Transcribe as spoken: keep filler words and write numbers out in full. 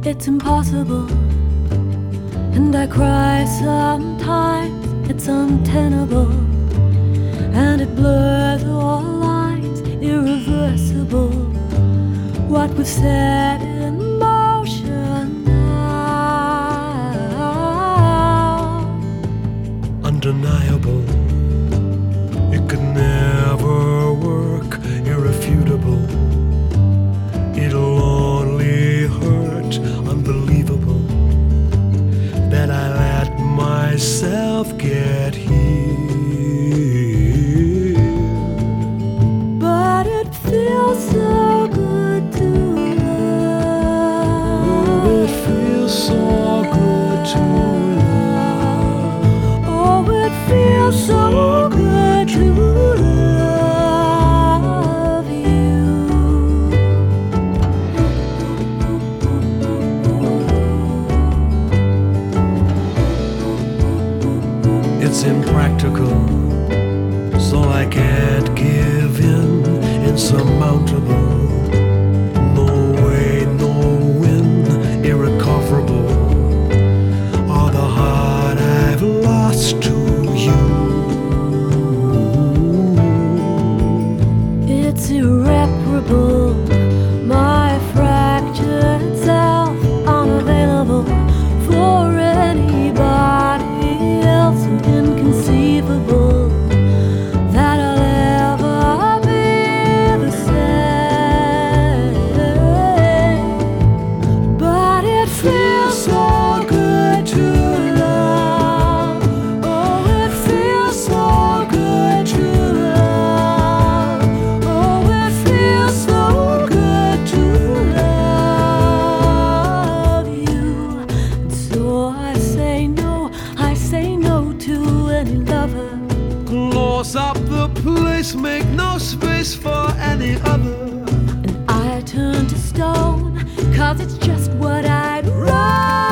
It's impossible, and I cry sometimes. It's untenable, and it blurs all lines, irreversible. What was set in motion now, undeniable. It could never work, irrefutable. It'll only hurt, unbelievable, that I let myself get here. But it feels so good to love. Oh, it feels so good to love. Oh, it feels so good to love you. It's impractical, so I can't give in. Insurmountable, no way, no win, irrecoverable. All the heart I've lost to you. It's irreparable, my fractured self, unavailable for anybody else, and inconceivable that I'll ever be the same. But it feels so good to love. Oh, it feels so good to love. Oh, it feels so good to love you. And so I say no, I say no to any lover. Close up the place, make no space for any other. And I turn to stone, 'cause it's just what I'd rather.